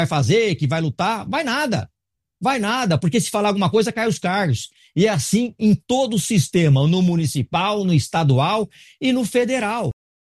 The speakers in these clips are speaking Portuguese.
fazer, que vai lutar, vai nada, porque se falar alguma coisa, cai os cargos. E é assim em todo o sistema, no municipal, no estadual e no federal.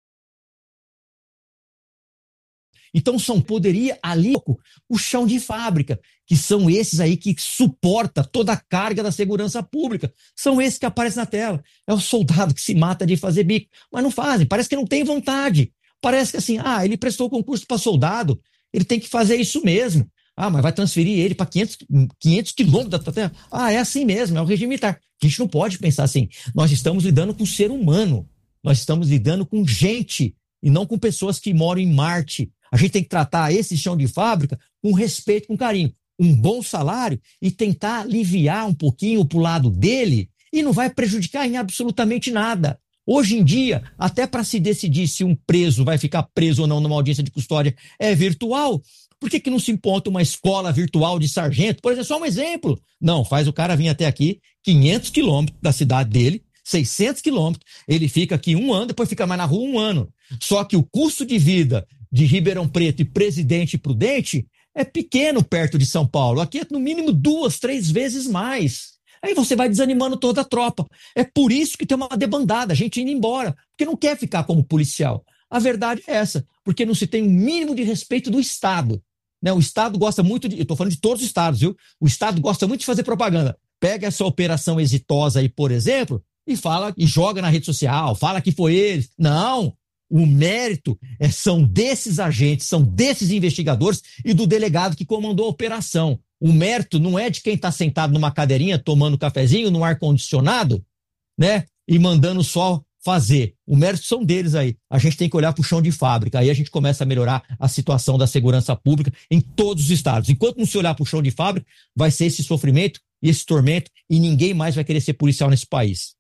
Então, poderia ali o chão de fábrica, que são esses aí que suporta toda a carga da segurança pública. São esses que aparecem na tela. É o soldado que se mata de fazer bico, mas não fazem, parece que não tem vontade. Parece que assim, ele prestou concurso para soldado, ele tem que fazer isso mesmo. Mas vai transferir ele para 500 quilômetros da terra. É assim mesmo, é o regime militar. A gente não pode pensar assim. Nós estamos lidando com ser humano. Nós estamos lidando com gente e não com pessoas que moram em Marte. A gente tem que tratar esse chão de fábrica com respeito, com carinho. Um bom salário e tentar aliviar um pouquinho pro lado dele e não vai prejudicar em absolutamente nada. Hoje em dia, até para se decidir se um preso vai ficar preso ou não numa audiência de custódia é virtual, por que não se implanta uma escola virtual de sargento? Por exemplo, só um exemplo. Não, faz o cara vir até aqui, 500 quilômetros da cidade dele, 600 quilômetros, ele fica aqui um ano, depois fica mais na rua um ano. Só que o custo de vida de Ribeirão Preto e Presidente Prudente é pequeno perto de São Paulo. Aqui é no mínimo 2, 3 vezes mais. Aí você vai desanimando toda a tropa. É por isso que tem uma debandada, a gente indo embora, porque não quer ficar como policial. A verdade é essa, porque não se tem um mínimo de respeito do Estado. Né? O Estado gosta muito eu estou falando de todos os estados, viu? O Estado gosta muito de fazer propaganda. Pega essa operação exitosa aí, por exemplo, e fala e joga na rede social, fala que foi eles. Não! O mérito são desses agentes, são desses investigadores e do delegado que comandou a operação. O mérito não é de quem está sentado numa cadeirinha, tomando cafezinho, num ar-condicionado, né? E mandando só fazer. O mérito são deles aí. A gente tem que olhar para o chão de fábrica. Aí a gente começa a melhorar a situação da segurança pública em todos os estados. Enquanto não se olhar para o chão de fábrica, vai ser esse sofrimento e esse tormento e ninguém mais vai querer ser policial nesse país.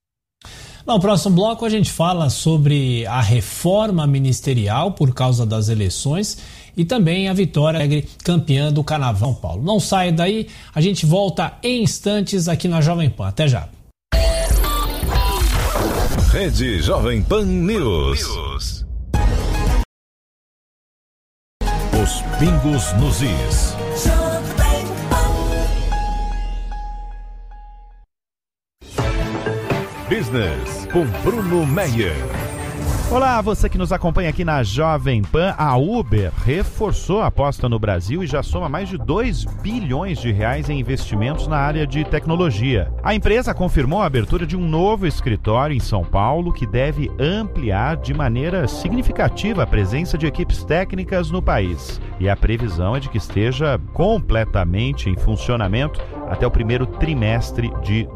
No próximo bloco a gente fala sobre a reforma ministerial por causa das eleições e também a Vitória Alegre campeã do Carnaval São Paulo. Não saia daí, a gente volta em instantes aqui na Jovem Pan. Até já. Rede Jovem Pan News. Os pingos nos is. Business com Bruno Meyer. Olá, você que nos acompanha aqui na Jovem Pan. A Uber reforçou a aposta no Brasil e já soma mais de 2 bilhões de reais em investimentos na área de tecnologia. A empresa confirmou a abertura de um novo escritório em São Paulo que deve ampliar de maneira significativa a presença de equipes técnicas no país. E a previsão é de que esteja completamente em funcionamento até o primeiro trimestre de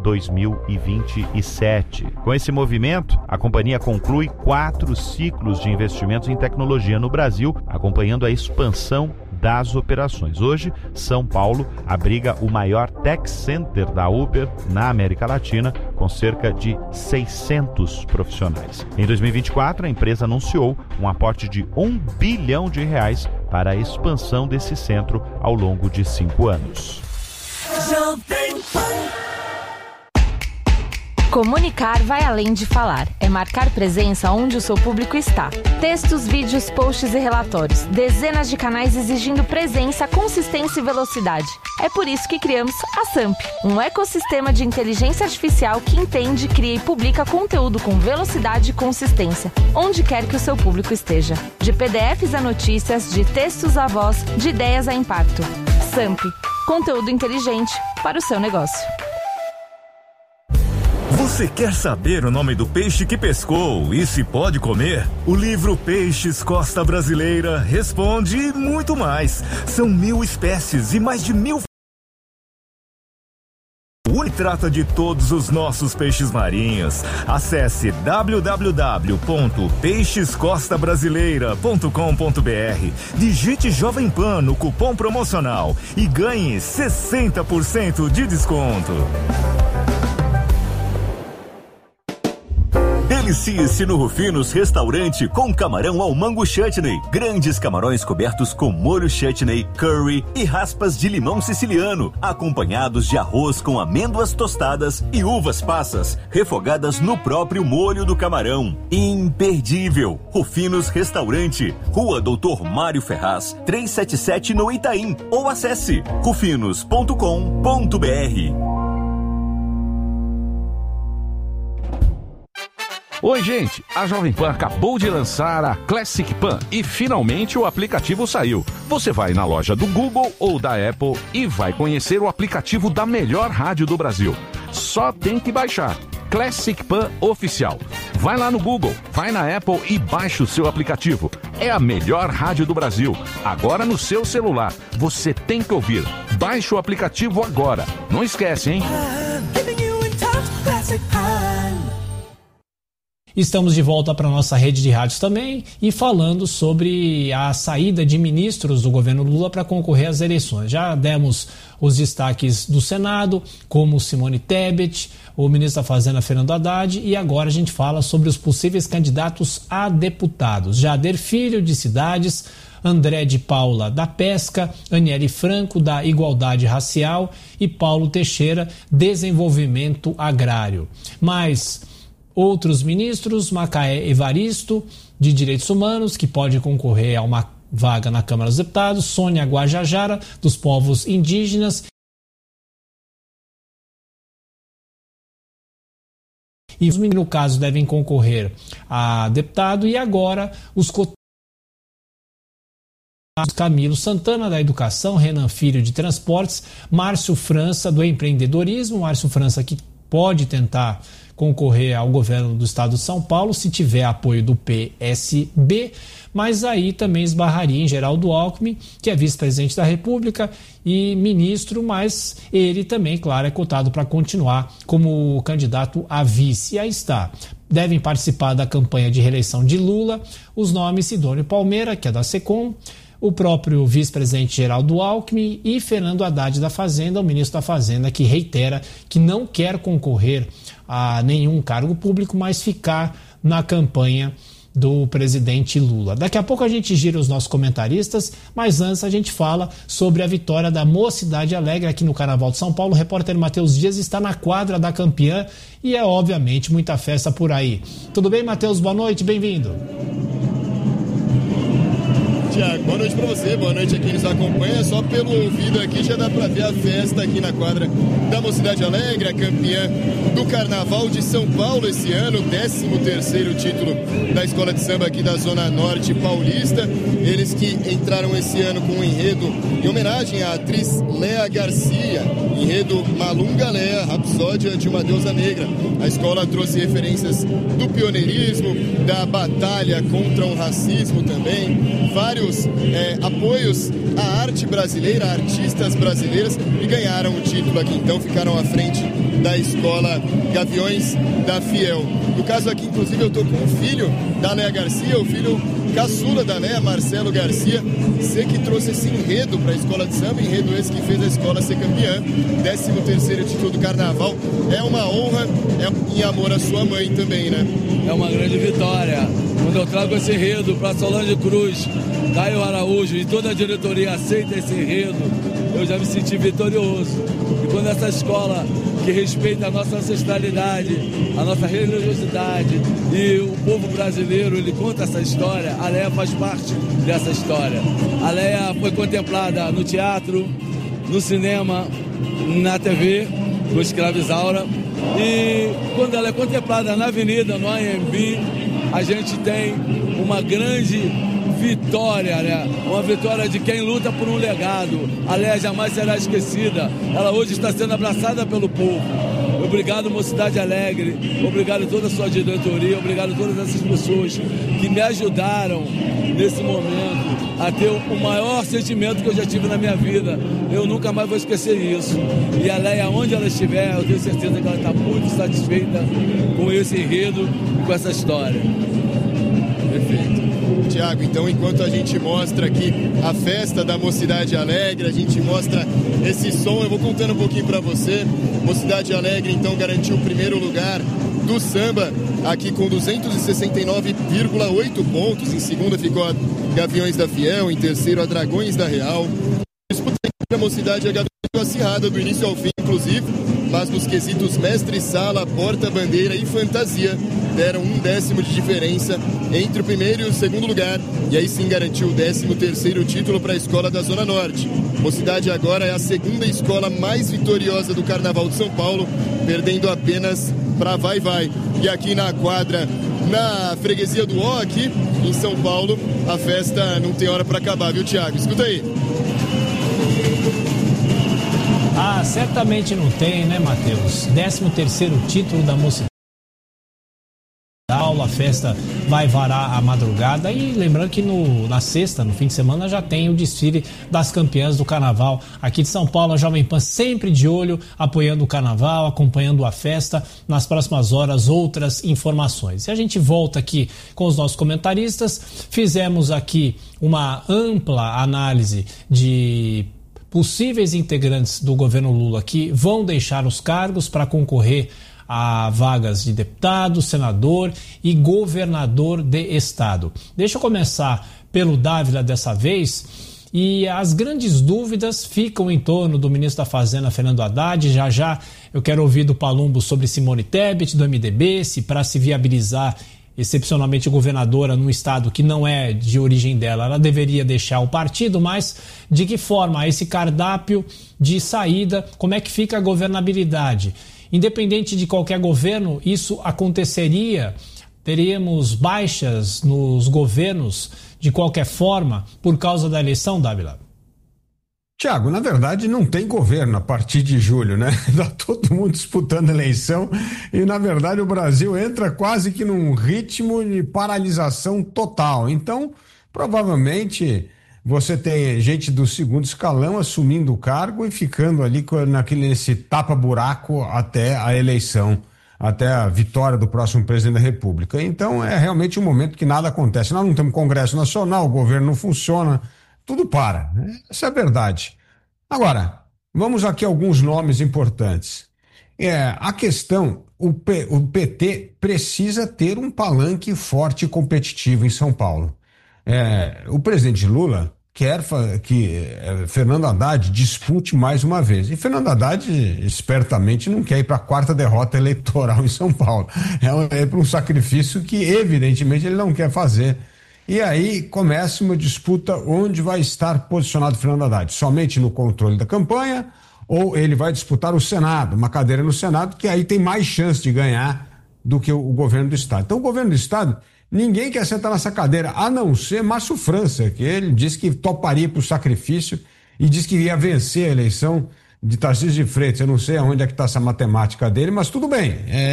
2027. Com esse movimento, a companhia conclui 4 ciclos de investimentos em tecnologia no Brasil, acompanhando a expansão das operações. Hoje, São Paulo abriga o maior tech center da Uber na América Latina, com cerca de 600 profissionais. Em 2024, a empresa anunciou um aporte de 1 bilhão de reais para a expansão desse centro ao longo de 5 anos. Comunicar vai além de falar. É marcar presença onde o seu público está. Textos, vídeos, posts e relatórios. Dezenas de canais exigindo presença, consistência e velocidade. É por isso que criamos a SAMP, um ecossistema de inteligência artificial que entende, cria e publica conteúdo com velocidade e consistência, onde quer que o seu público esteja. De PDFs a notícias, de textos a voz, de ideias a impacto. SAMP, conteúdo inteligente para o seu negócio. Você quer saber o nome do peixe que pescou e se pode comer? O livro Peixes Costa Brasileira responde e muito mais. São 1.000 espécies e mais de 1.000... E trata de todos os nossos peixes marinhos. Acesse www.peixescostabrasileira.com.br, digite Jovem Pan no cupom promocional e ganhe 60% de desconto. Delícia-se no Rufinos Restaurante com camarão ao mango chutney. Grandes camarões cobertos com molho chutney, curry e raspas de limão siciliano, acompanhados de arroz com amêndoas tostadas e uvas passas, refogadas no próprio molho do camarão. Imperdível! Rufinos Restaurante, Rua Doutor Mário Ferraz, 377 no Itaim, ou acesse rufinos.com.br. Oi, gente! A Jovem Pan acabou de lançar a Classic Pan e finalmente o aplicativo saiu. Você vai na loja do Google ou da Apple e vai conhecer o aplicativo da melhor rádio do Brasil. Só tem que baixar. Classic Pan Oficial. Vai lá no Google, vai na Apple e baixa o seu aplicativo. É a melhor rádio do Brasil. Agora no seu celular. Você tem que ouvir. Baixe o aplicativo agora. Não esquece, hein? Estamos de volta para a nossa rede de rádios também e falando sobre a saída de ministros do governo Lula para concorrer às eleições. Já demos os destaques do Senado, como Simone Tebet, o ministro da Fazenda Fernando Haddad, e agora a gente fala sobre os possíveis candidatos a deputados. Jader Filho, de Cidades, André de Paula, da Pesca, Aniele Franco, da Igualdade Racial, e Paulo Teixeira, Desenvolvimento Agrário. Mas outros ministros, Macaé Evaristo, de Direitos Humanos, que pode concorrer a uma vaga na Câmara dos Deputados, Sônia Guajajara, dos povos indígenas, e os no caso devem concorrer a deputado, e agora os Camilo Santana, da Educação, Renan Filho, de Transportes, Márcio França, do Empreendedorismo, Márcio França que pode tentar concorrer ao governo do estado de São Paulo se tiver apoio do PSB, mas aí também esbarraria em Geraldo Alckmin, que é vice-presidente da República e ministro, mas ele também, claro, é cotado para continuar como candidato a vice. E aí está. Devem participar da campanha de reeleição de Lula os nomes Sidônio Palmeira, que é da SECOM, o próprio vice-presidente Geraldo Alckmin e Fernando Haddad da Fazenda, o ministro da Fazenda, que reitera que não quer concorrer a nenhum cargo público, mas ficar na campanha do presidente Lula. Daqui a pouco a gente gira os nossos comentaristas, mas antes a gente fala sobre a vitória da Mocidade Alegre aqui no Carnaval de São Paulo. O repórter Matheus Dias está na quadra da campeã e é obviamente muita festa por aí. Tudo bem, Matheus? Boa noite, bem-vindo. Tiago, boa noite pra você, boa noite a quem nos acompanha. Só pelo ouvido aqui já dá pra ver a festa aqui na quadra da Mocidade Alegre, a campeã do Carnaval de São Paulo esse ano, 13º título da Escola de Samba aqui da Zona Norte Paulista. Eles que entraram esse ano com um enredo em homenagem à atriz Léa Garcia, enredo Malunga Léa, Rapsódia de uma Deusa Negra. A escola trouxe referências do pioneirismo, da batalha contra o racismo também, vários apoios à arte brasileira, a artistas brasileiras, e ganharam o título aqui. Então ficaram à frente da escola Gaviões da Fiel. No caso aqui, inclusive, eu estou com o filho da Léa Garcia, o filho caçula da Léa, Marcelo Garcia. Você que trouxe esse enredo para a escola de samba, enredo esse que fez a escola ser campeã, 13º título do Carnaval. É uma honra, em amor à sua mãe também, né? É uma grande vitória. Quando eu trago esse enredo para Solange Cruz, Caio Araújo e toda a diretoria aceita esse enredo, eu já me senti vitorioso. E quando essa escola que respeita a nossa ancestralidade, a nossa religiosidade e o povo brasileiro, ele conta essa história, a Léa faz parte dessa história. A Léa foi contemplada no teatro, no cinema, na TV, com Escravizaura, e quando ela é contemplada na avenida, no AMB, a gente tem uma grande vitória, né? Uma vitória de quem luta por um legado. A Léa jamais será esquecida. Ela hoje está sendo abraçada pelo povo. Obrigado, Mocidade Alegre. Obrigado a toda a sua diretoria. Obrigado a todas essas pessoas que me ajudaram nesse momento a ter o maior sentimento que eu já tive na minha vida. Eu nunca mais vou esquecer isso. E a Léa, onde ela estiver, eu tenho certeza que ela está muito satisfeita com esse enredo e com essa história. Perfeito. Tiago, então enquanto a gente mostra aqui a festa da Mocidade Alegre, a gente mostra esse som, eu vou contando um pouquinho para você. Mocidade Alegre então garantiu o primeiro lugar do samba, aqui com 269,8 pontos. Em segunda ficou a Gaviões da Fiel, em terceiro a Dragões da Real. Disputa entre a Mocidade e a Gaviões acirrada do início ao fim, inclusive, mas nos quesitos mestre sala, porta-bandeira e fantasia deram 1/10 de diferença entre o primeiro e o segundo lugar, e aí sim garantiu o 13º título para a escola da Zona Norte. Mocidade agora é a segunda escola mais vitoriosa do Carnaval de São Paulo, perdendo apenas para Vai Vai. E aqui na quadra, na freguesia do O, aqui em São Paulo, a festa não tem hora para acabar, viu, Thiago? Escuta aí. Ah, certamente não tem, né, Matheus? 13º título da Mocidade. A festa vai varar a madrugada, e lembrando que na sexta, no fim de semana, já tem o desfile das campeãs do Carnaval aqui de São Paulo. A Jovem Pan sempre de olho, apoiando o Carnaval, acompanhando a festa. Nas próximas horas, outras informações. E a gente volta aqui com os nossos comentaristas. Fizemos aqui uma ampla análise de possíveis integrantes do governo Lula que vão deixar os cargos para concorrer a vagas de deputado, senador e governador de estado. Deixa eu começar pelo Dávila dessa vez, e as grandes dúvidas ficam em torno do ministro da Fazenda, Fernando Haddad. Já eu quero ouvir do Palumbo sobre Simone Tebet, do MDB, se para se viabilizar excepcionalmente governadora num estado que não é de origem dela, ela deveria deixar o partido, mas de que forma esse cardápio de saída, como é que fica a governabilidade? Independente de qualquer governo, isso aconteceria? Teríamos baixas nos governos de qualquer forma por causa da eleição, Dávila? Tiago, na verdade não tem governo a partir de julho, né? Está todo mundo disputando eleição e, na verdade, o Brasil entra quase que num ritmo de paralisação total. Então, provavelmente, você tem gente do segundo escalão assumindo o cargo e ficando ali nesse tapa-buraco até a eleição, até a vitória do próximo presidente da República. Então, é realmente um momento que nada acontece. Nós não temos Congresso Nacional, o governo não funciona, tudo para. Essa é a verdade. Agora, vamos aqui a alguns nomes importantes. A questão, o PT precisa ter um palanque forte e competitivo em São Paulo. O presidente Lula quer que Fernando Haddad dispute mais uma vez. E Fernando Haddad, espertamente, não quer ir para a 4ª derrota eleitoral em São Paulo. É para um sacrifício que, evidentemente, ele não quer fazer. E aí começa uma disputa onde vai estar posicionado Fernando Haddad. Somente no controle da campanha, ou ele vai disputar o Senado, uma cadeira no Senado, que aí tem mais chance de ganhar do que o governo do Estado. Então, o governo do Estado, ninguém quer sentar nessa cadeira, a não ser Márcio França, que ele disse que toparia para o sacrifício e disse que ia vencer a eleição de Tarcísio de Freitas. Eu não sei aonde é que está essa matemática dele, mas tudo bem.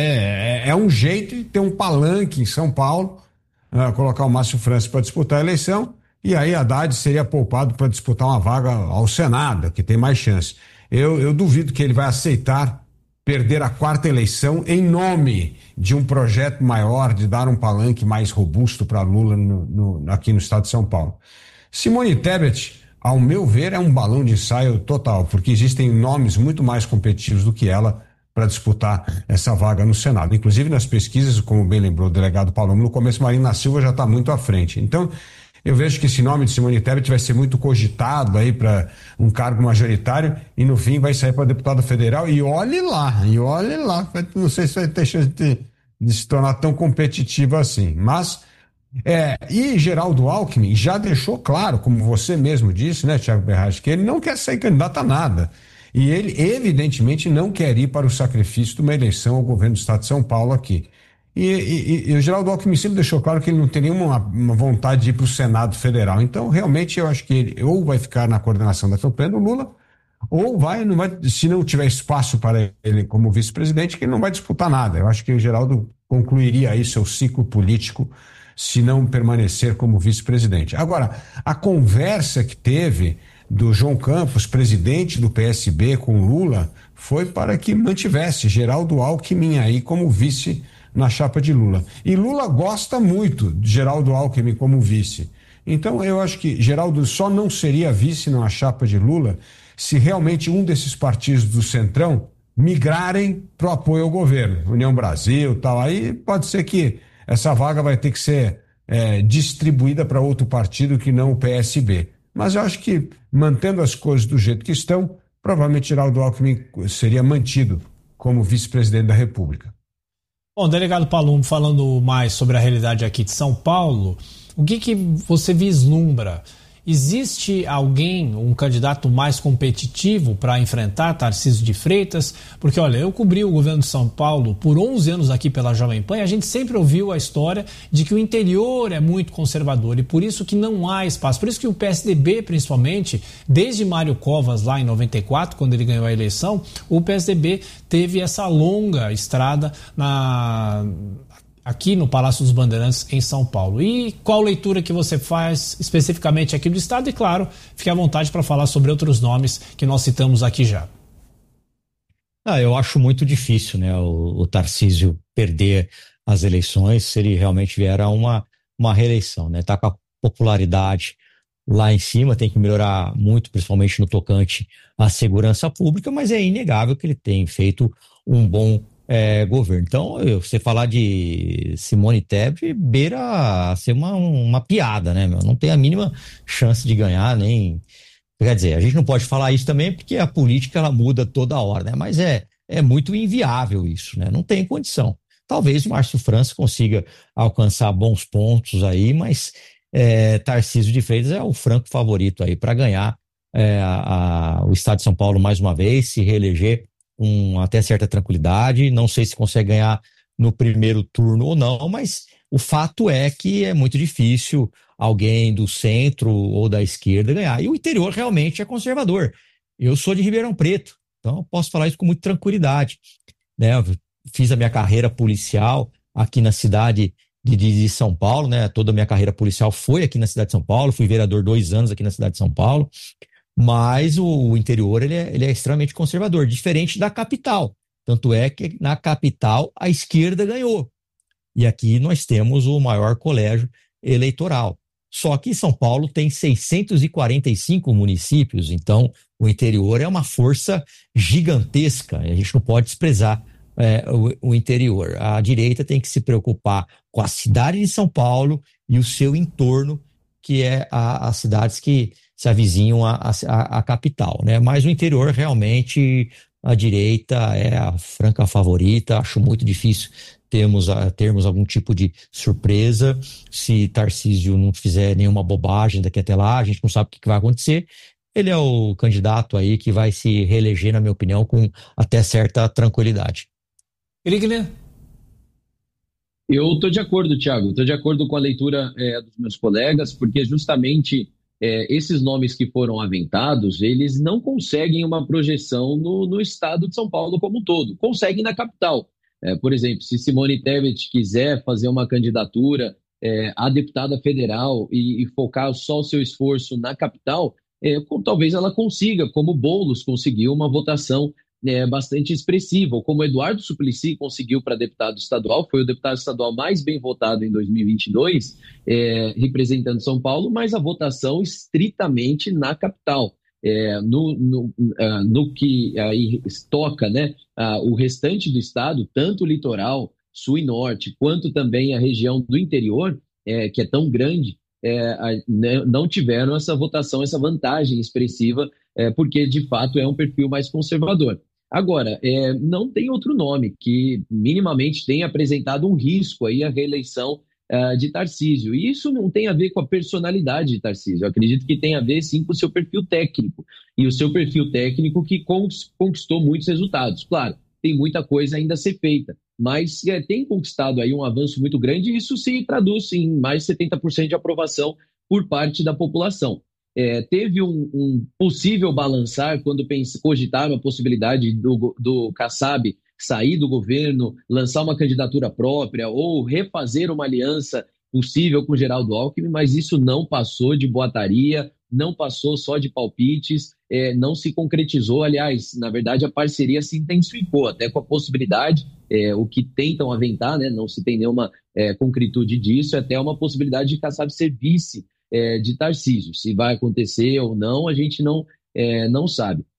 É um jeito de ter um palanque em São Paulo, colocar o Márcio França para disputar a eleição, e aí Haddad seria poupado para disputar uma vaga ao Senado, que tem mais chance. Eu duvido que ele vai aceitar perder a 4ª eleição em nome de um projeto maior, de dar um palanque mais robusto para Lula aqui no estado de São Paulo. Simone Tebet, ao meu ver, é um balão de ensaio total, porque existem nomes muito mais competitivos do que ela para disputar essa vaga no Senado. Inclusive nas pesquisas, como bem lembrou o delegado Palombo, no começo Marina Silva já está muito à frente. Então, eu vejo que esse nome de Simone Tebet vai ser muito cogitado aí para um cargo majoritário e no fim vai sair para deputado federal, e olhe lá, não sei se vai ter chance de se tornar tão competitivo assim, mas e Geraldo Alckmin já deixou claro, como você mesmo disse, né, Thiago Berrage, que ele não quer ser candidato a nada. E ele, evidentemente, não quer ir para o sacrifício de uma eleição ao governo do estado de São Paulo aqui. E o Geraldo Alckmin sempre deixou claro que ele não tem nenhuma vontade de ir para o Senado Federal. Então, realmente, eu acho que ele ou vai ficar na coordenação da campanha do Lula, ou não vai, se não tiver espaço para ele como vice-presidente, que ele não vai disputar nada. Eu acho que o Geraldo concluiria aí seu ciclo político se não permanecer como vice-presidente. Agora, a conversa que teve do João Campos, presidente do PSB, com Lula, foi para que mantivesse Geraldo Alckmin aí como vice na chapa de Lula. E Lula gosta muito de Geraldo Alckmin como vice. Então, eu acho que Geraldo só não seria vice na chapa de Lula se realmente um desses partidos do Centrão migrarem para o apoio ao governo, União Brasil, tal. Aí pode ser que essa vaga vai ter que ser distribuída para outro partido que não o PSB. Mas eu acho que, mantendo as coisas do jeito que estão, provavelmente Geraldo Alckmin seria mantido como vice-presidente da República. Bom, delegado Palumbo, falando mais sobre a realidade aqui de São Paulo, o que você vislumbra? Existe alguém, um candidato mais competitivo para enfrentar Tarcísio de Freitas? Porque, olha, eu cobri o governo de São Paulo por 11 anos aqui pela Jovem Pan e a gente sempre ouviu a história de que o interior é muito conservador e por isso que não há espaço. Por isso que o PSDB, principalmente, desde Mário Covas lá em 94, quando ele ganhou a eleição, o PSDB teve essa longa estrada aqui no Palácio dos Bandeirantes, em São Paulo. E qual leitura que você faz especificamente aqui do Estado? E, claro, fique à vontade para falar sobre outros nomes que nós citamos aqui já. Eu acho muito difícil, né, o Tarcísio perder as eleições se ele realmente vier a uma reeleição, né? Tá com a popularidade lá em cima, tem que melhorar muito, principalmente no tocante à segurança pública, mas é inegável que ele tem feito um bom governo. Então, você falar de Simone Tebet beira a ser uma piada, né, meu? Não tem a mínima chance de ganhar, nem... Quer dizer, a gente não pode falar isso também porque a política ela muda toda hora, né? Mas é muito inviável isso, né? Não tem condição. Talvez o Márcio França consiga alcançar bons pontos aí, mas Tarcísio de Freitas é o franco favorito aí para ganhar o Estado de São Paulo mais uma vez, se reeleger com até certa tranquilidade. Não sei se consegue ganhar no primeiro turno ou não, mas o fato é que é muito difícil alguém do centro ou da esquerda ganhar. E o interior realmente é conservador. Eu sou de Ribeirão Preto, então eu posso falar isso com muita tranquilidade, né? Eu fiz a minha carreira policial aqui na cidade de São Paulo, né? Toda a minha carreira policial foi aqui na cidade de São Paulo, fui vereador 2 anos aqui na cidade de São Paulo. Mas o interior ele é extremamente conservador, diferente da capital. Tanto é que na capital a esquerda ganhou. E aqui nós temos o maior colégio eleitoral. Só que São Paulo tem 645 municípios, então o interior é uma força gigantesca. A gente não pode desprezar o interior. A direita tem que se preocupar com a cidade de São Paulo e o seu entorno, que é as cidades que se avizinham à capital, né? Mas o interior, realmente, a direita é a franca favorita. Acho muito difícil termos algum tipo de surpresa. Se Tarcísio não fizer nenhuma bobagem daqui até lá, a gente não sabe o que vai acontecer. Ele é o candidato aí que vai se reeleger, na minha opinião, com até certa tranquilidade. Guilherme? Eu estou de acordo, Thiago. Estou de acordo com a leitura dos meus colegas, porque justamente esses nomes que foram aventados, eles não conseguem uma projeção no estado de São Paulo como um todo. Conseguem na capital. Por exemplo, se Simone Tebet quiser fazer uma candidatura a deputada federal e focar só o seu esforço na capital, talvez ela consiga, como Boulos conseguiu, uma votação bastante expressiva, ou como Eduardo Suplicy conseguiu para deputado estadual, foi o deputado estadual mais bem votado em 2022, representando São Paulo, mas a votação estritamente na capital. No que aí toca, né, o restante do estado, tanto o litoral, sul e norte, quanto também a região do interior, que é tão grande, não tiveram essa votação, essa vantagem expressiva, porque de fato é um perfil mais conservador. Agora, não tem outro nome que minimamente tenha apresentado um risco aí à reeleição de Tarcísio. E isso não tem a ver com a personalidade de Tarcísio. Eu acredito que tem a ver, sim, com o seu perfil técnico. E o seu perfil técnico que conquistou muitos resultados. Claro, tem muita coisa ainda a ser feita, mas tem conquistado aí um avanço muito grande e isso se traduz em mais de 70% de aprovação por parte da população. Teve um possível balançar quando cogitaram a possibilidade do Kassab sair do governo, lançar uma candidatura própria ou refazer uma aliança possível com Geraldo Alckmin, mas isso não passou de boataria, não passou só de palpites, não se concretizou. Aliás, na verdade, a parceria se intensificou, até com a possibilidade, o que tentam aventar, né, não se tem nenhuma concretude disso, até uma possibilidade de Kassab ser vice de Tarcísio. Se vai acontecer ou não, a gente não sabe.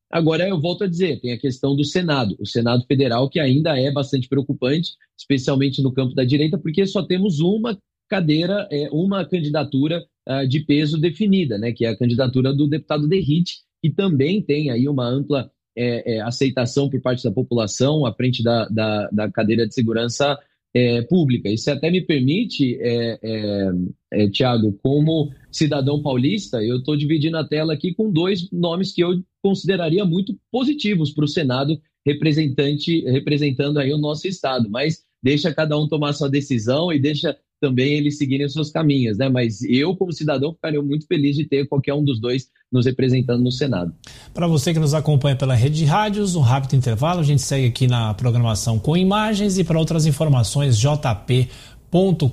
Agora, eu volto a dizer, tem a questão do Senado, o Senado Federal, que ainda é bastante preocupante, especialmente no campo da direita, porque só temos uma cadeira, uma candidatura de peso definida, né, que é a candidatura do deputado Derrite, que também tem aí uma ampla aceitação por parte da população à frente da cadeira de segurança pública. Isso até me permite, Thiago, como cidadão paulista, eu estou dividindo a tela aqui com dois nomes que eu consideraria muito positivos para o Senado, representando aí o nosso estado, mas deixa cada um tomar sua decisão e deixa também eles seguirem os seus caminhos, né? Mas eu, como cidadão, ficaria muito feliz de ter qualquer um dos dois nos representando no Senado. Para você que nos acompanha pela rede de rádios, um rápido intervalo, a gente segue aqui na programação com imagens e para outras informações, jp.com.br.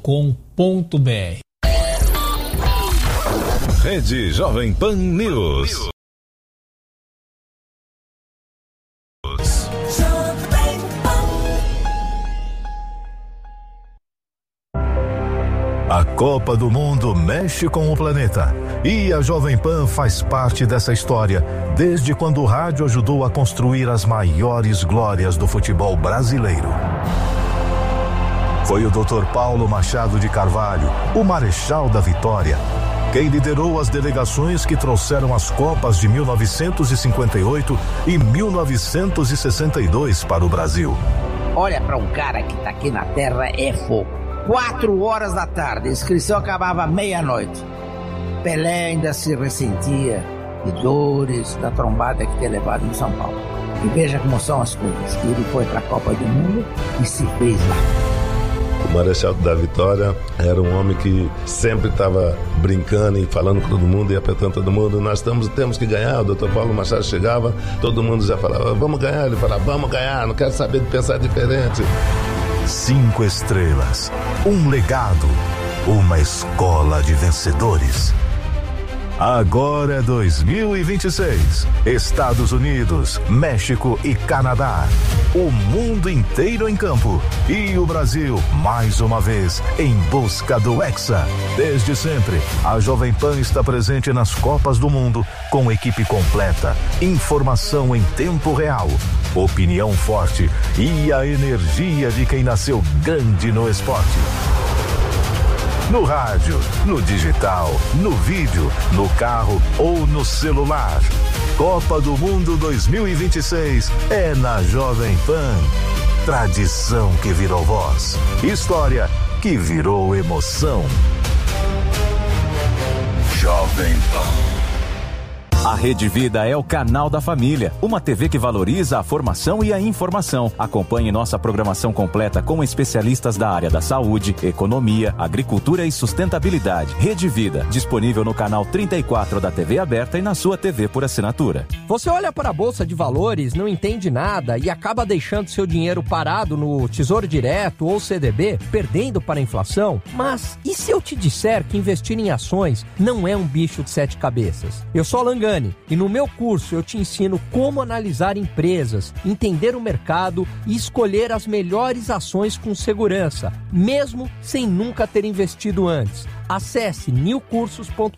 Rede Jovem Pan News. A Copa do Mundo mexe com o planeta e a Jovem Pan faz parte dessa história desde quando o rádio ajudou a construir as maiores glórias do futebol brasileiro. Foi o Dr. Paulo Machado de Carvalho, o Marechal da Vitória, quem liderou as delegações que trouxeram as Copas de 1958 e 1962 para o Brasil. Olha, para um cara que tá aqui na Terra é fogo. 4 horas da tarde, a inscrição acabava meia-noite. Pelé ainda se ressentia de dores, da trombada que tinha levado em São Paulo. E veja como são as coisas. Ele foi para a Copa do Mundo e se fez lá. O Marechal da Vitória era um homem que sempre estava brincando e falando com todo mundo e apertando todo mundo. Nós temos que ganhar. O Dr. Paulo Machado chegava, todo mundo já falava, vamos ganhar. Ele falava, vamos ganhar, não quero saber de pensar diferente. 5 estrelas, um legado, uma escola de vencedores. Agora é 2026. Estados Unidos, México e Canadá. O mundo inteiro em campo. E o Brasil, mais uma vez, em busca do Hexa. Desde sempre, a Jovem Pan está presente nas Copas do Mundo com equipe completa, informação em tempo real, opinião forte e a energia de quem nasceu grande no esporte. No rádio, no digital, no vídeo, no carro ou no celular. Copa do Mundo 2026 é na Jovem Pan. Tradição que virou voz. História que virou emoção. Jovem Pan. A Rede Vida é o canal da família, uma TV que valoriza a formação e a informação. Acompanhe nossa programação completa com especialistas da área da saúde, economia, agricultura e sustentabilidade. Rede Vida, disponível no canal 34 da TV aberta e na sua TV por assinatura. Você olha para a Bolsa de Valores, não entende nada e acaba deixando seu dinheiro parado no Tesouro Direto ou CDB, perdendo para a inflação? Mas e se eu te disser que investir em ações não é um bicho de 7 cabeças? Eu sou Alan Gani, e no meu curso eu te ensino como analisar empresas, entender o mercado e escolher as melhores ações com segurança, mesmo sem nunca ter investido antes. Acesse niucursos.com.br,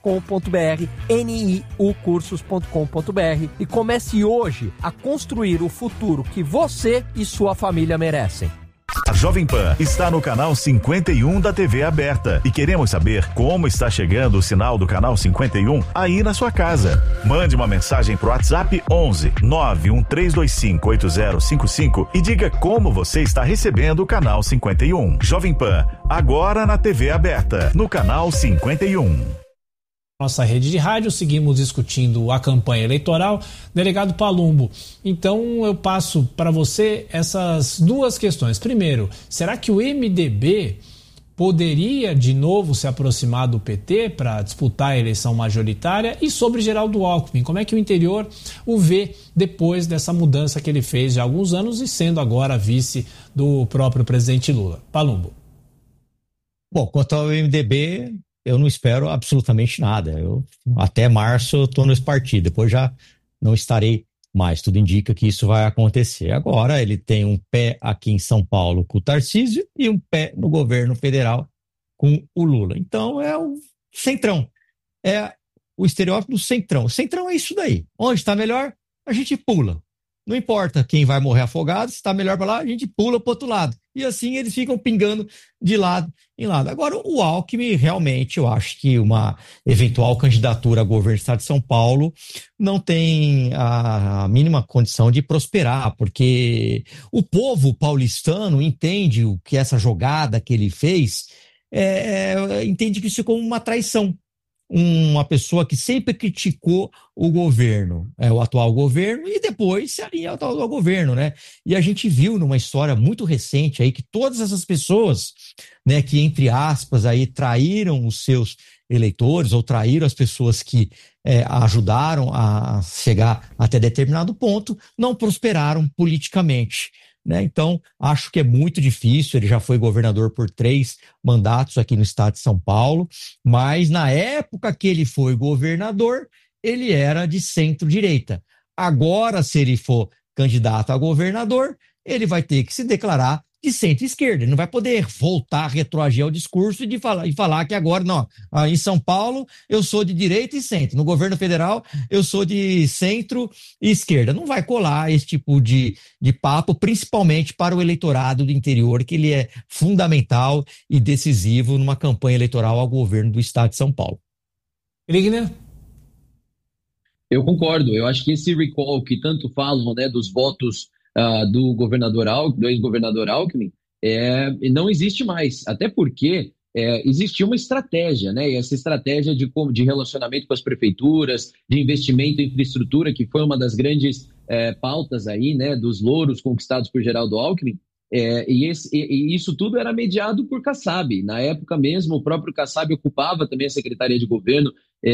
niucursos.com.br e comece hoje a construir o futuro que você e sua família merecem. A Jovem Pan está no canal 51 da TV aberta e queremos saber como está chegando o sinal do canal 51 aí na sua casa. Mande uma mensagem pro WhatsApp 11 91325 8055 e diga como você está recebendo o canal 51. Jovem Pan, agora na TV aberta, no canal 51. Nossa rede de rádio, seguimos discutindo a campanha eleitoral. Delegado Palumbo, então eu passo para você essas duas questões. Primeiro, será que o MDB poderia de novo se aproximar do PT para disputar a eleição majoritária? E sobre Geraldo Alckmin, como é que o interior o vê depois dessa mudança que ele fez já há alguns anos e sendo agora vice do próprio presidente Lula? Palumbo. Bom, quanto ao MDB, eu não espero absolutamente nada. Até março eu estou nesse partido, depois já não estarei mais. Tudo indica que isso vai acontecer. Agora ele tem um pé aqui em São Paulo com o Tarcísio e um pé no governo federal com o Lula. Então é o centrão, é o estereótipo do centrão. O centrão é isso daí. Onde está melhor? a gente pula. Não importa quem vai morrer afogado, se está melhor para lá, a gente pula para o outro lado. E assim eles ficam pingando de lado em lado. Agora, o Alckmin, realmente, eu acho que uma eventual candidatura a governo do estado de São Paulo não tem a mínima condição de prosperar, porque o povo paulistano entende o que essa jogada que ele fez, entende que isso é como uma traição. Uma pessoa que sempre criticou o governo, o atual governo, e depois se alinha ao atual governo, né? E a gente viu numa história muito recente aí que todas essas pessoas, né, que entre aspas aí traíram os seus eleitores ou traíram as pessoas que ajudaram a chegar até determinado ponto, não prosperaram politicamente. Né? Então, acho que é muito difícil. Ele já foi governador por 3 mandatos aqui no estado de São Paulo, mas na época que ele foi governador, ele era de centro-direita. Agora, se ele for candidato a governador, ele vai ter que se declarar de centro-esquerda. Ele não vai poder voltar, retroagir ao discurso e falar que agora, não, em São Paulo eu sou de direita e centro, no governo federal eu sou de centro e esquerda. Não vai colar esse tipo de papo, principalmente para o eleitorado do interior, que ele é fundamental e decisivo numa campanha eleitoral ao governo do estado de São Paulo. Grigner? Eu concordo. Eu acho que esse recall que tanto falam, né, dos votos do ex-governador Alckmin, não existe mais, até porque existia uma estratégia, né? E essa estratégia de relacionamento com as prefeituras, de investimento em infraestrutura, que foi uma das grandes pautas aí, né, dos louros conquistados por Geraldo Alckmin, e isso tudo era mediado por Kassab. Na época mesmo, o próprio Kassab ocupava também a Secretaria de Governo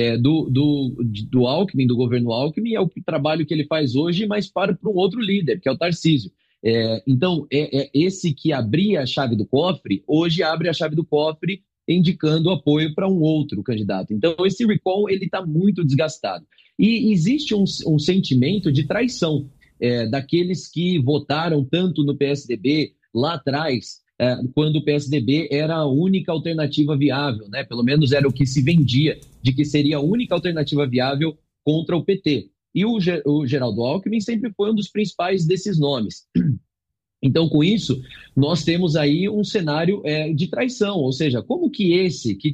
do Alckmin, do governo Alckmin. É o trabalho que ele faz hoje, mas para um outro líder, que é o Tarcísio. Então, esse que abria a chave do cofre, hoje abre a chave do cofre indicando apoio para um outro candidato. Então, esse recall está muito desgastado. E existe um sentimento de traição daqueles que votaram tanto no PSDB lá atrás, quando o PSDB era a única alternativa viável, né? Pelo menos era o que se vendia, de que seria a única alternativa viável contra o PT. E o Geraldo Alckmin sempre foi um dos principais desses nomes. Então, com isso, nós temos aí um cenário de traição, ou seja, como que esse que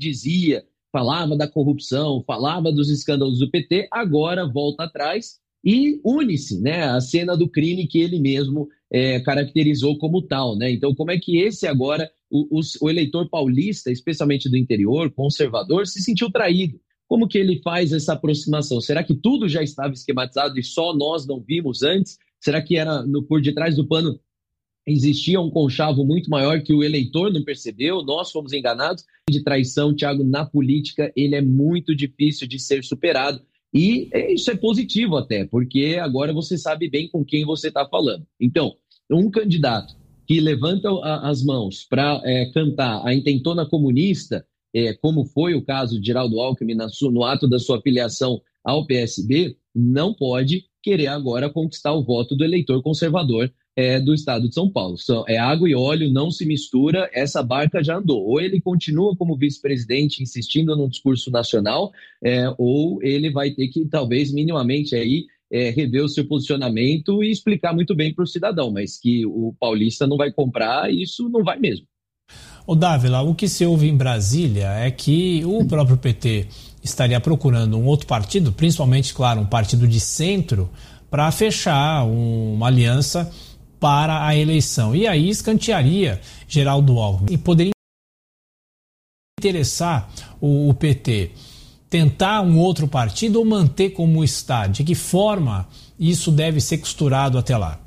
falava da corrupção, falava dos escândalos do PT, agora volta atrás e une-se, né, à cena do crime que ele mesmo caracterizou como tal, né? Então, como é que esse agora, o eleitor paulista, especialmente do interior, conservador, se sentiu traído? Como que ele faz essa aproximação? Será que tudo já estava esquematizado e só nós não vimos antes? Será que por detrás do pano existia um conchavo muito maior que o eleitor não percebeu? Nós fomos enganados? De traição, Thiago, na política, ele é muito difícil de ser superado. E isso é positivo até, porque agora você sabe bem com quem você está falando. Então, um candidato que levanta as mãos para cantar a intentona comunista, como foi o caso de Geraldo Alckmin no ato da sua filiação ao PSB, não pode querer agora conquistar o voto do eleitor conservador do estado de São Paulo. Água e óleo, não se mistura, essa barca já andou. Ou ele continua como vice-presidente insistindo no discurso nacional, ou ele vai ter que, talvez, minimamente aí, rever o seu posicionamento e explicar muito bem para o cidadão, mas que o paulista não vai comprar, isso não vai mesmo. Ô Dávila, o que se ouve em Brasília é que o próprio PT estaria procurando um outro partido, principalmente, claro, um partido de centro, para fechar uma aliança para a eleição. E aí escantearia Geraldo Alckmin. E poderia interessar o PT tentar um outro partido ou manter como está? De que forma isso deve ser costurado até lá?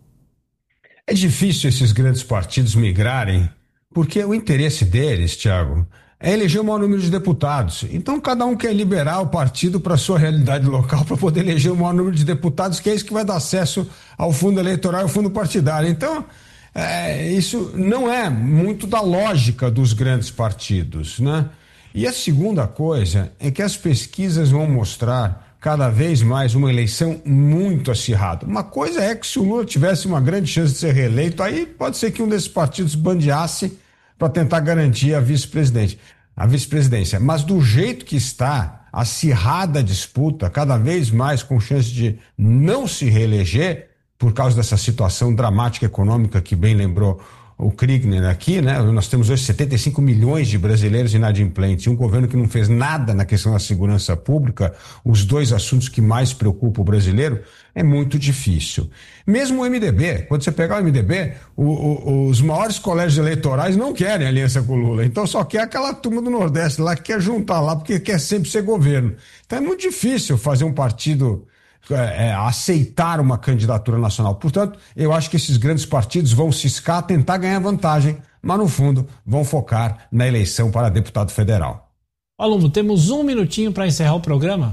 É difícil esses grandes partidos migrarem, porque o interesse deles, Thiago, é eleger o maior número de deputados. Então, cada um quer liberar o partido para a sua realidade local para poder eleger o maior número de deputados, que é isso que vai dar acesso ao fundo eleitoral e ao fundo partidário. Então, isso não é muito da lógica dos grandes partidos, né? E a segunda coisa é que as pesquisas vão mostrar cada vez mais uma eleição muito acirrada. Uma coisa é que se o Lula tivesse uma grande chance de ser reeleito, aí pode ser que um desses partidos bandeasse para tentar garantir a vice-presidência. Mas do jeito que está, acirrada disputa, cada vez mais com chance de não se reeleger por causa dessa situação dramática econômica que bem lembrou o Kriegner aqui, né? Nós temos hoje 75 milhões de brasileiros inadimplentes e um governo que não fez nada na questão da segurança pública, os dois assuntos que mais preocupam o brasileiro, é muito difícil. Mesmo o MDB, quando você pegar o MDB, os maiores colégios eleitorais não querem aliança com o Lula, então só quer aquela turma do Nordeste lá que quer juntar lá porque quer sempre ser governo. Então é muito difícil fazer um partido aceitar uma candidatura nacional. Portanto, eu acho que esses grandes partidos vão ciscar, tentar ganhar vantagem, mas no fundo vão focar na eleição para deputado federal. Palumbo, temos 1 minutinho para encerrar o programa.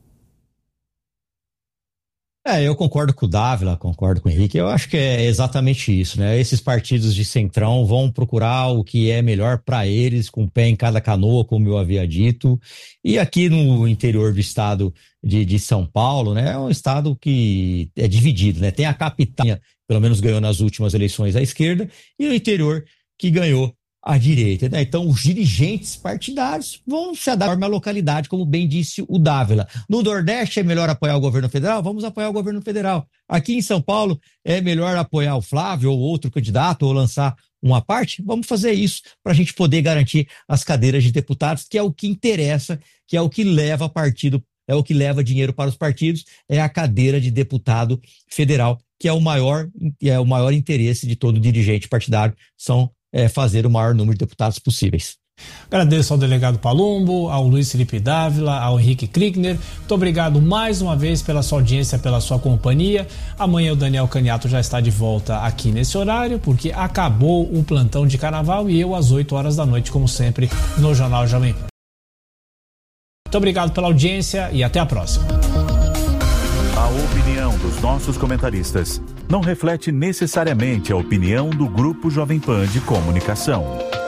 Eu concordo com o Dávila, concordo com o Henrique, eu acho que é exatamente isso, né? Esses partidos de centrão vão procurar o que é melhor para eles, com o pé em cada canoa, como eu havia dito, e aqui no interior do estado de São Paulo, né? É um estado que é dividido, né? Tem a capital, pelo menos ganhou nas últimas eleições a esquerda, e o interior que ganhou à direita, né? Então os dirigentes partidários vão se adaptar à localidade, como bem disse o Dávila. No Nordeste é melhor apoiar o governo federal? Vamos apoiar o governo federal. Aqui em São Paulo é melhor apoiar o Flávio ou outro candidato ou lançar uma parte? Vamos fazer isso para a gente poder garantir as cadeiras de deputados, que é o que interessa, que é o que leva partido, é o que leva dinheiro para os partidos, é a cadeira de deputado federal, que é o maior interesse de todo dirigente partidário, fazer o maior número de deputados possíveis. Agradeço ao delegado Palumbo, ao Luiz Felipe Dávila, ao Henrique Kriegner. Muito obrigado mais uma vez pela sua audiência, pela sua companhia. Amanhã o Daniel Caniato já está de volta aqui nesse horário, porque acabou o plantão de carnaval e eu às 8 horas da noite, como sempre, no Jornal Jovem Pan. Muito obrigado pela audiência e até a próxima. A opinião dos nossos comentaristas não reflete necessariamente a opinião do Grupo Jovem Pan de Comunicação.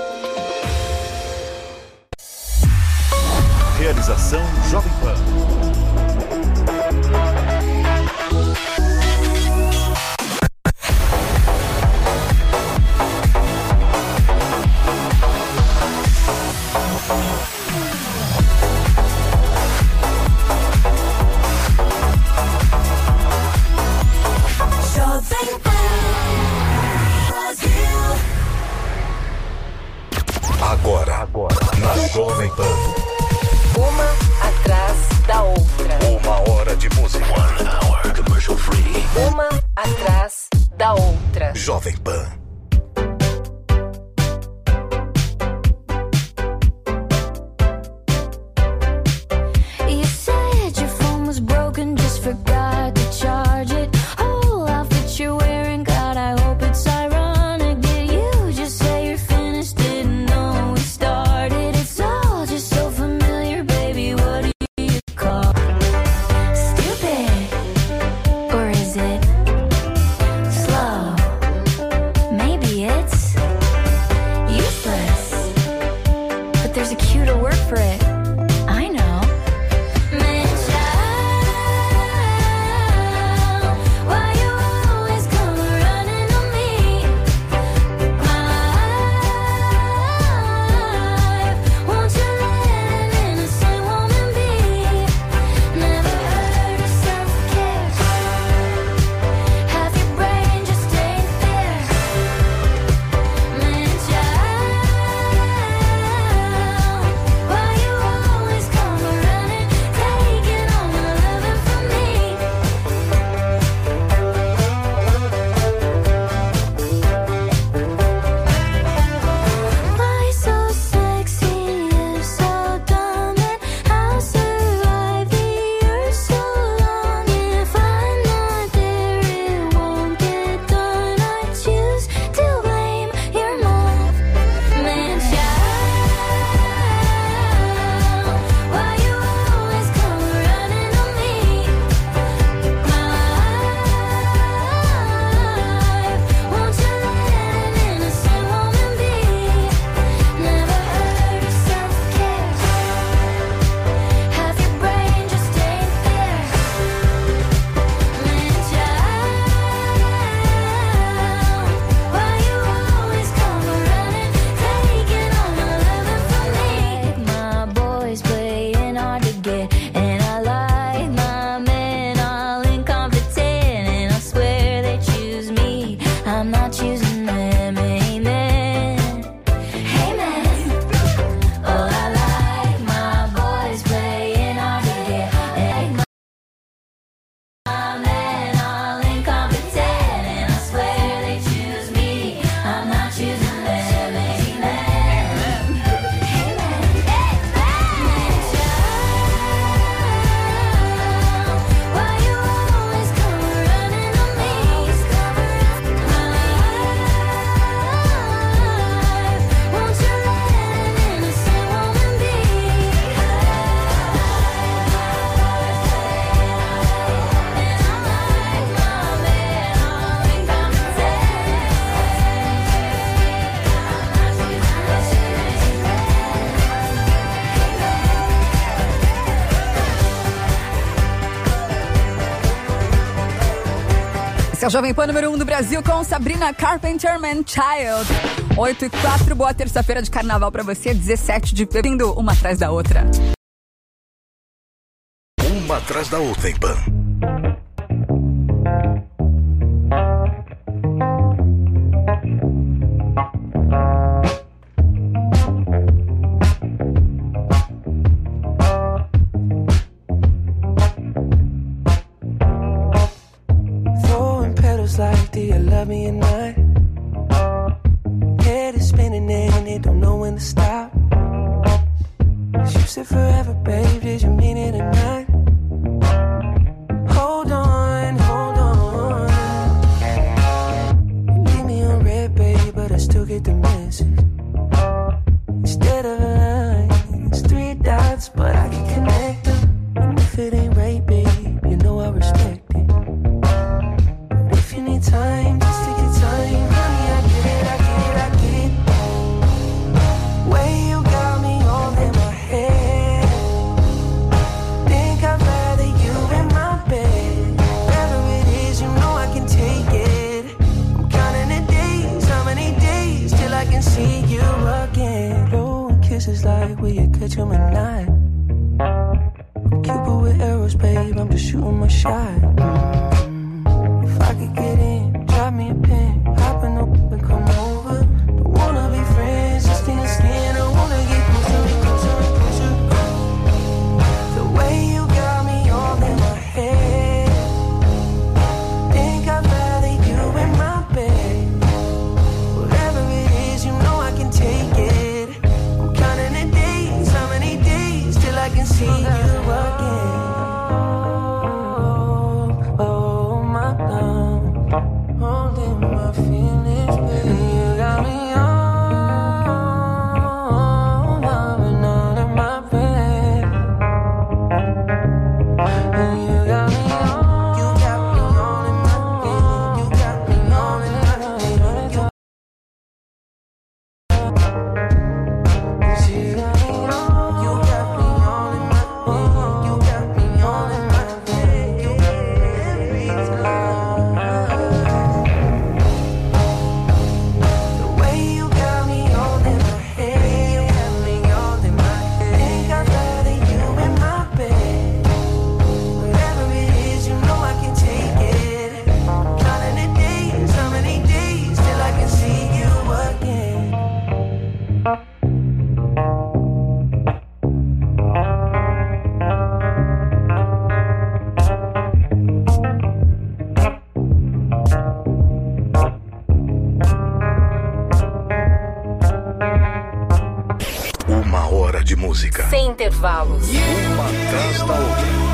Realização Jovem Pan. Agora, na Jovem Pan. Uma atrás da outra. 1 hora de música. 1 hour commercial free. Uma atrás da outra. Jovem Pan. You said your phone was broken, just forgot to charge it. Whole outfit you're wearing, God, I hope it's ironic. Did you just say you're finished? Didn't know we started. It's all just so familiar, baby. What do you call stupid? Or is it slow? Esse é o Jovem Pan número 1 do Brasil com Sabrina Carpenter Man Child. 8h04, boa terça-feira de carnaval pra você, 17 de fevereiro, uma atrás da outra. Uma atrás da outra em Pan. Like, do you love me or not? Head is spinning and it don't know when to stop. You said forever, babe, did you mean it or not? Hold on, hold on. You leave me on red, babe, but I still get the message. Instead of a line, it's 3 dots, but I can connect them. And if it ain't right, babe, you know I respect it. If you need time, just take your time. Honey, I get it, I get it, I get it. Way you got me all in my head. Think I'd rather you in my bed. Whatever it is, you know I can take it. I'm counting the days, how many days till I can see you again. Blowing kisses like will you catch 'em at night? I'm Cupid with arrows, babe, I'm just shooting my shot. If I could get in, drop me a pin, hop in the and come over. Don't wanna be friends, just in the skin. I wanna get closer, closer, closer. The way you got me all in my head. Think I'd rather you in my bed. Whatever it is, you know I can take it. I'm counting the days, how many days till I can see you again. Holding my feelings, baby. And you got me all loving all in my bed. And you got me all, you got me all in my bed. You got me all in my bed. You got me all, you got me all in my bed. You got me all in my bed. Every time. Uma hora de música. Sem intervalos. Uma atrás da outra.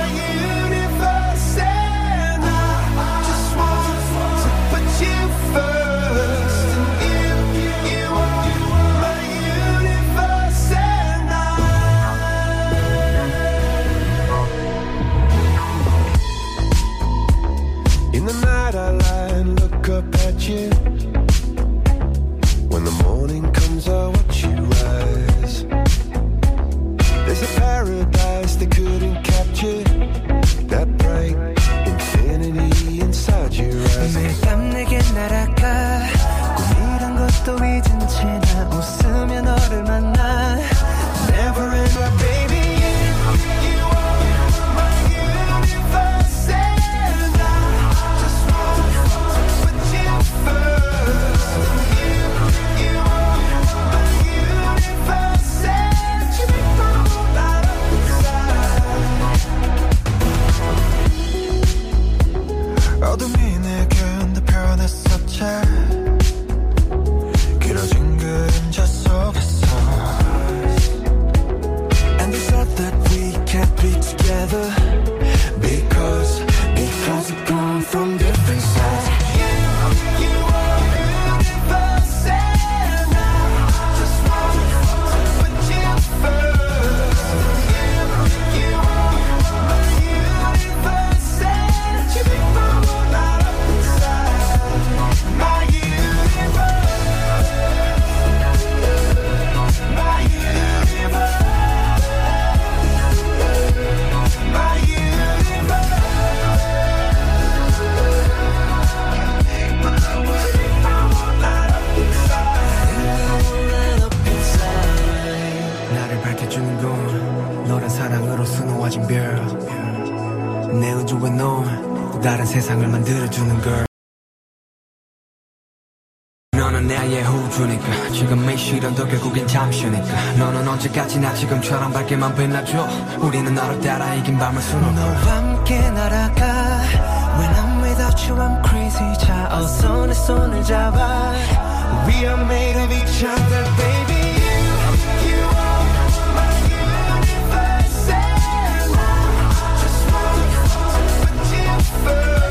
In the night I lie and look up at you. When the morning comes I watch you rise. There's a paradise they couldn't capture. That bright infinity inside your eyes. 매일 밤 내게 날아가 꿈이란 것도 잊은 채 나 웃으며 너를 만나. Never end my baby. 어둠이 내게 펴냈었지. 길어진 그림자 속에서. And they said that we can't be together because we've gone from different sides. You are universe and I just want to put you first. You are my universe and you make my world light up inside. My universe. 다른 세상을 만들어주는 girl. 너는 나의 호주니까 지금의 시련도 결국엔 잠시니까 너는 언제까지나 지금처럼 밝게만 빛나줘 우리는 너를 따라 이긴 밤을 수놓아 너와 함께 날아가 When I'm without you I'm crazy 자 어서 내 손을 잡아 We are made of each other baby You are my universe and I just want to put you first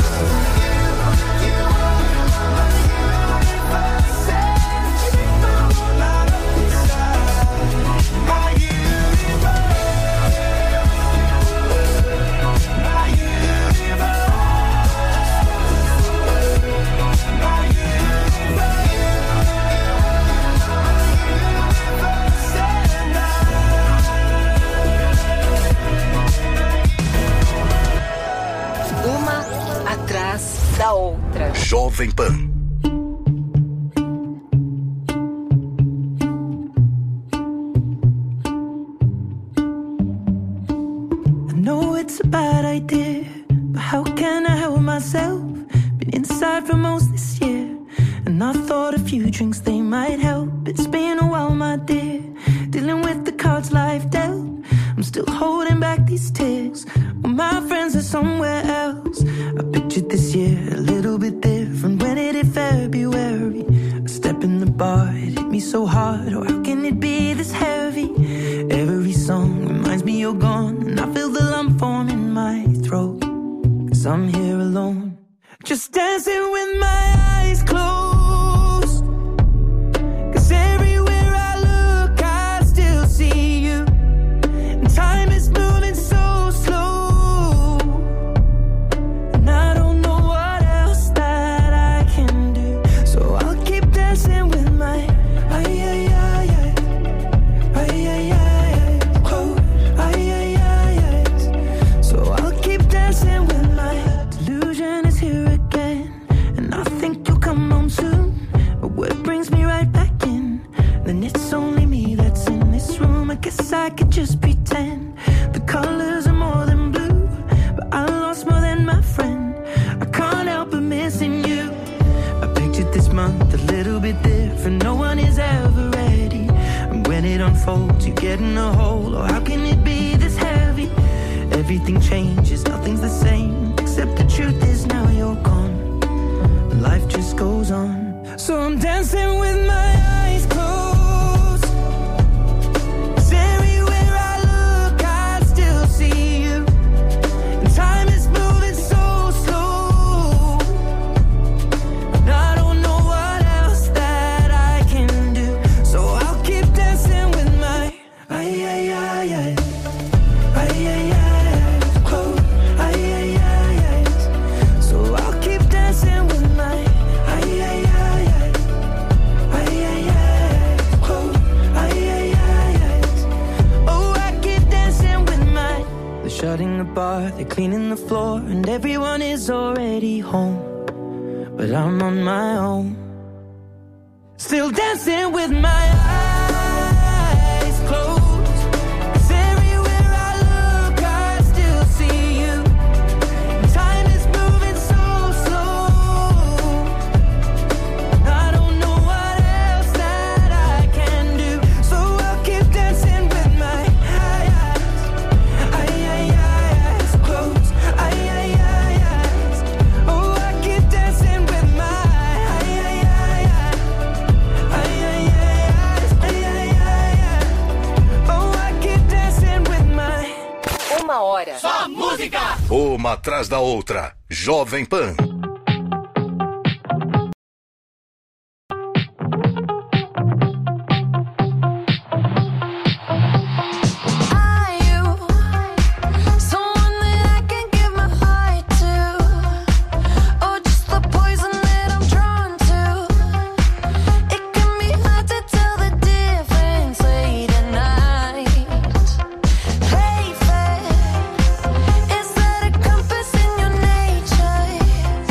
Da outra. Jovem Pan. I know it's a bad idea, but how can I help myself? Been inside for most this year, and I thought a few drinks they might help. It's been a while, my dear, dealing with the cards life dealt. I'm still holding back these tears. Well, my friends are somewhere else. I pictured this year a little bit different. When it hit February, a step in the bar, it hit me so hard. Oh, how can it be this heavy? Every song reminds me you're gone, and I feel the lump form in my throat. 'Cause I'm here alone, just dancing with my eyes closed. 'Cause everywhere I look, I still see you. Time is moving so slow, and I don't know what else that I can do. So I'll keep dancing with my So I'll keep dancing with my delusion is here again, and I think you'll come home soon. But what brings me right back in? Then it's only me that's in this room. I guess I could just pretend the colors are more than blue, but I lost more than my friend. I can't help but missing you. I pictured this month a little bit different. No one is ever ready, and when it unfolds you get in a hole. Oh, how can it be this heavy? Everything changes, nothing's the same, except the truth is now you're gone. Life just goes on. So I'm dancing with my eyes closed. 'Cause everywhere I look, I still see you. And time is moving so slow, and I don't know what else that I can do. So I'll keep dancing with my closed. So I'll keep dancing with my oh, I keep dancing with my. They're shutting the bar, they're cleaning the floor, and everyone is already home, but I'm on my own, still dancing with my eyes closed. 'Cause everywhere I look, I still see you. Time is moving so slow, I don't know what else that I can do. So I'll keep dancing with my eyes closed. Oh, I keep dancing with my oh, I keep dancing with my. Uma hora. Só música! Uma atrás da outra. Jovem Pan. Is that a compass in your nature?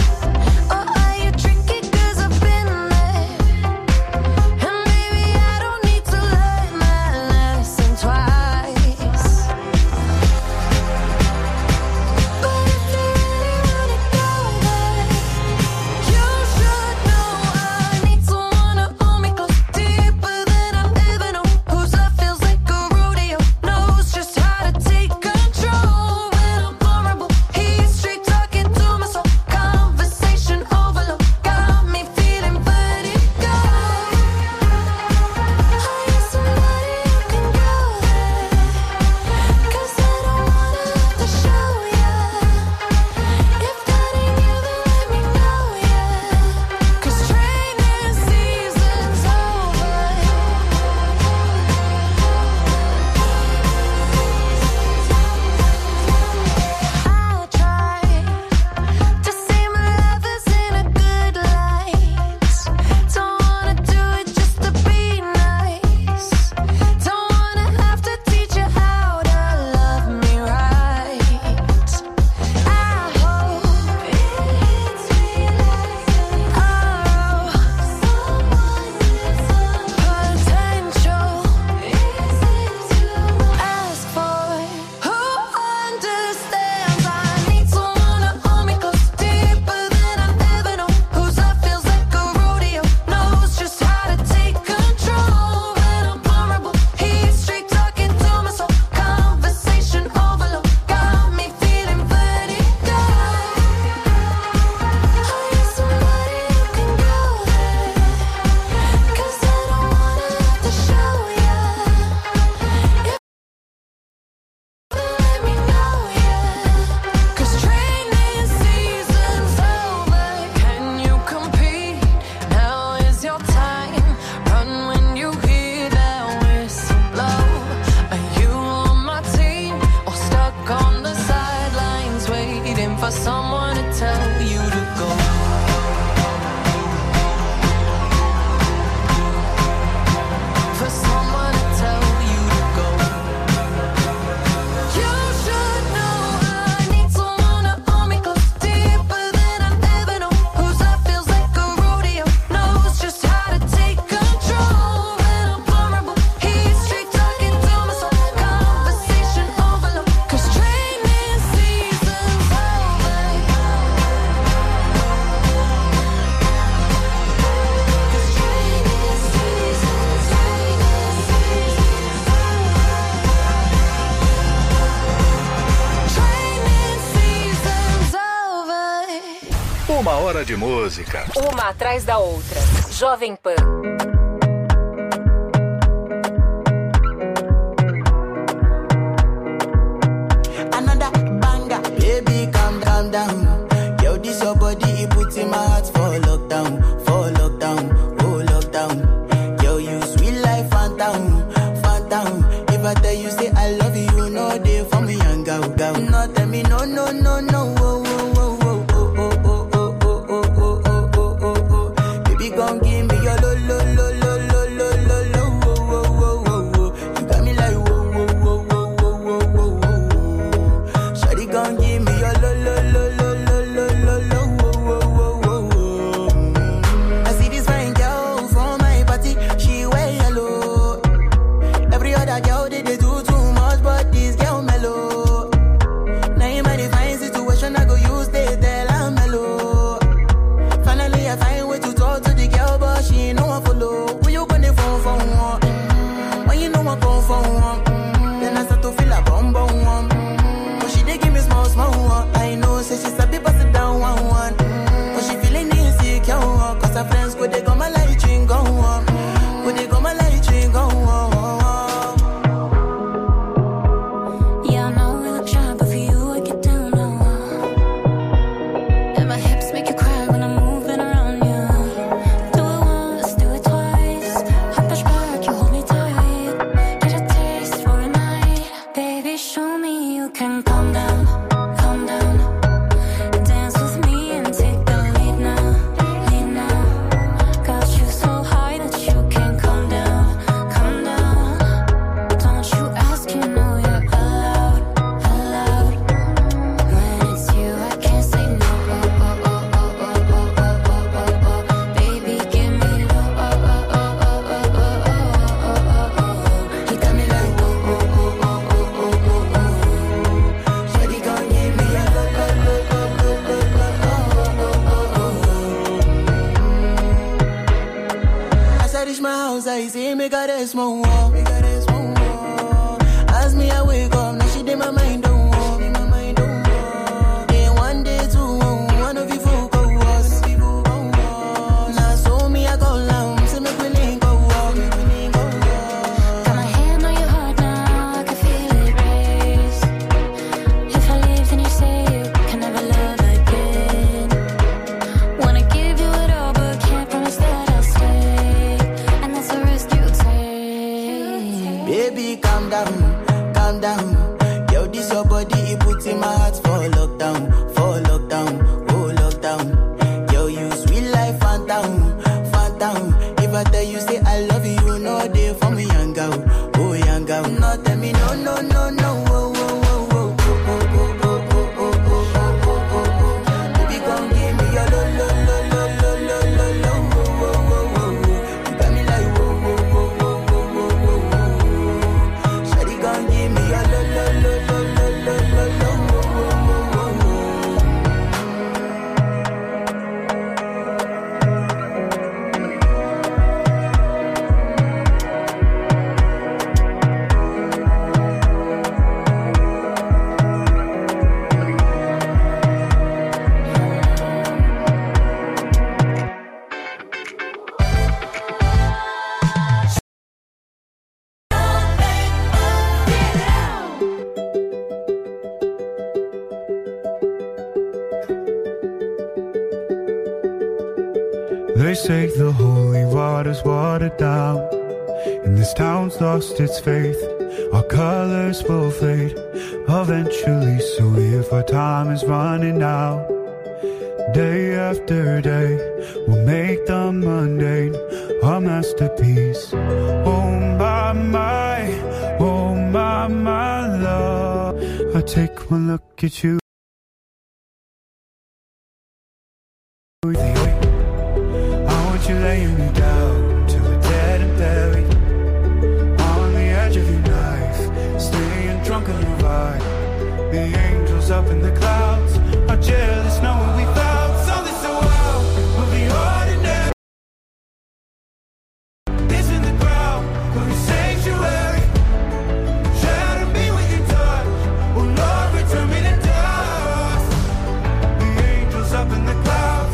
1 hora de música. Uma atrás da outra. Jovem Pan. Another banger, baby, calm down. Yo, this your body, it puts in my heart for lockdown, oh lockdown. Yo, you sweet life, phantom. If I tell you say I love you, no day for me, young girl. No, tell me no. Baby, gon' give me your lo. You got me like whoa. Shawty gon' give me your lo. I see this fine girl from my party, she wear yellow. Every other girl they do too much, but this girl mellow. Now in my divine situation, I go use they tell I'm mellow. Finally I find way to talk to the girl, but she ain't no one follow. Who you gonna phone for one? When you know I come for one, then I start to feel a bum. But she dey give me small one. I know, say she's a bit pass it down one. But she feeling insecure, cause her friends go they go my light ring go on. Go they go my light ring go on. Yeah, I know we look shy, but for you I get down low. And my hips make you cry when I'm moving around you. Do it once, do it twice. I push back, you hold me tight. Get a taste for a night. Baby, show me you can calm down. Dance with me and take the lead now. Got you so high that you can't come down. Don't you ask, you know you're allowed. When it's you, I can't say no. Baby, give me low. You got me like Shawty gon' give me a lo. As I reach my house, I see me got a small wall. As me I wake up, now she did my mind don't walk. Then one day two, one of you folk go was. Now so me I go long, so me we link go walk. Got my hand on your heart now, I can feel it race. If I leave, then you say you can never love again. Wanna give you it all, but can't promise that I'll stay. And that's the risk you take. Baby, calm down. Yo, this your body, it puts in my heart for lockdown, oh lockdown. Yo, you sweet life, phantom. If I tell you say I love you, no day for me, young girl. No, tell me no. Baby, gon' give me your lo. You got me like whoa. Shawty gon' give me your lo. They say the holy water's watered down, and this town's lost its faith. Our colors will fade eventually, so if our time is running out, day after day, we'll make the mundane a masterpiece. Oh my love, I take one look at you. You laying me down to a dead and buried on the edge of your knife, staying drunk on your vibe. The angels up in the clouds are jealous knowing we found something so wild. We'll be ordinary. This in the crowd, we'll be sanctuary. Shadow me with your touch. Oh Lord, return me to dust. The angels up in the clouds.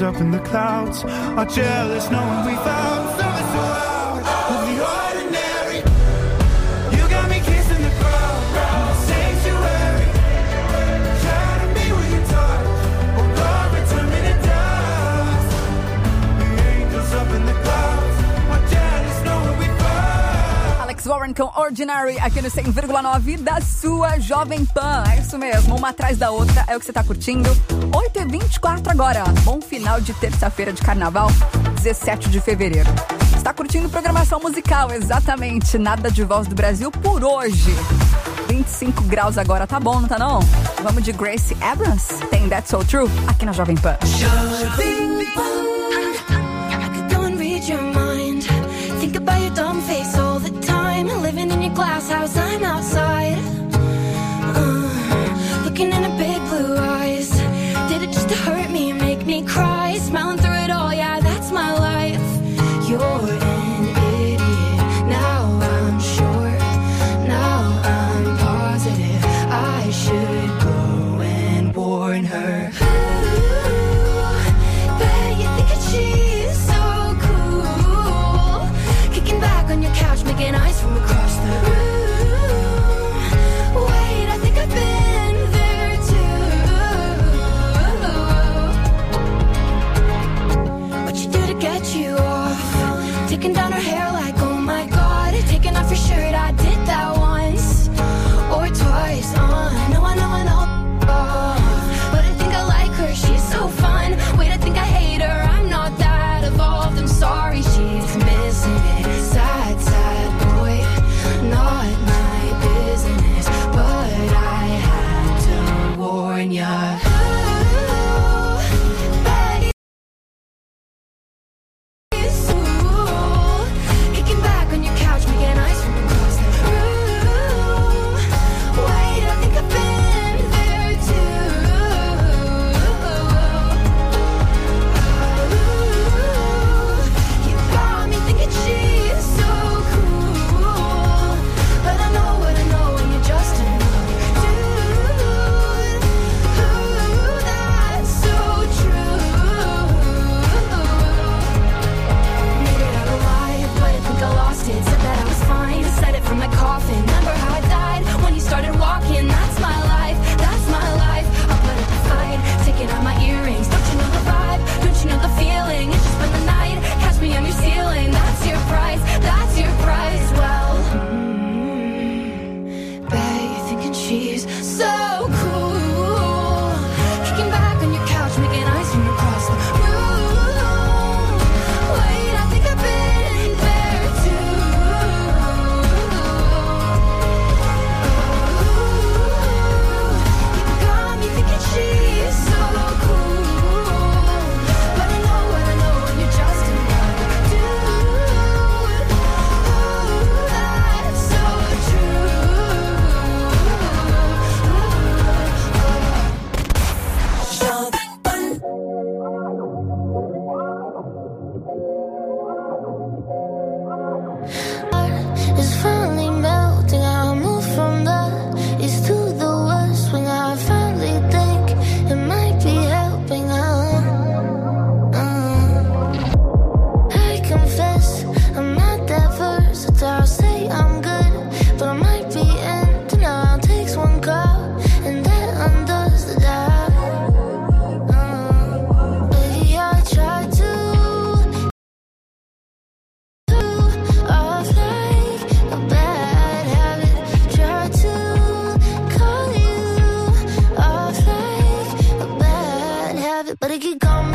up in the clouds are jealous knowing we found something so out of the ordinary. You got me kissing the ground, sanctuary. Try to be with your touch, oh God, return me to dust. The angels up in the clouds are jealous knowing we found. Alex Warren com Ordinary aqui no 100,9 da sua Jovem Pan. É isso mesmo, uma atrás da outra é o que você tá curtindo. 8h24 agora. Bom final de terça-feira de carnaval, 17 de fevereiro. Está curtindo programação musical, exatamente. Nada de Voz do Brasil por hoje. 25 graus agora, tá bom, não tá não? Vamos de Gracie Abrams, tem That's So True, aqui na Jovem Pan. Jovem Pan, I could go and read your mind. Think about your dumb face all the time. Living in your glass house, I'm outside. Looking in her big blue eyes. Did it just to hurt me and make me cry? Smiling through it all, yeah, that's my life. You're an idiot, now I'm sure. Now I'm positive I should go and warn her. Ooh, bet you think that she's so cool. Kicking back on your couch, making eyes from across the room. Wait, I think I've been there too. What you do to get you off? Taking down her hair like, oh my God. Taking off your shirt, I did that once or twice. I know. But I think I like her, she's so fun. Wait, I think I hate her, I'm not that evolved. I'm sorry, she's missing it. Sad, sad boy, not my business. But I had to warn ya. Kicking back on your couch, making eyes from across the room. Wait, I think I've been there too. You got me thinking she's so cool. But I know what I know, and you're just another dude. Ooh, that's so true. Made it out alive, but I think I lost it. Said that I was fine, said it from my coffin. Remember how I died when you started walking? That's my life, that's my life. I'll put up a fight, taking out my earrings. Don't you know the vibe? Don't you know the feeling? It's just been the night, catch me on your ceiling. That's your price, that's your price. Well, bet you're thinking she's so cool. Kicking back on your couch, making eyes from across the room. Wait, I think I've been there too. You got me thinking she's so cool. But I know what I know, and you're just another dude. Ooh, that's so true. It's finally melting. I move from the east to the west. When I finally think it might be helping. I confess I'm not that versatile. I'll say I'm good, but I might be in denial. Takes one call and that undoes the doubt. Baby, I tried to off like a bad habit. Try to call you off like a bad habit, but it keep coming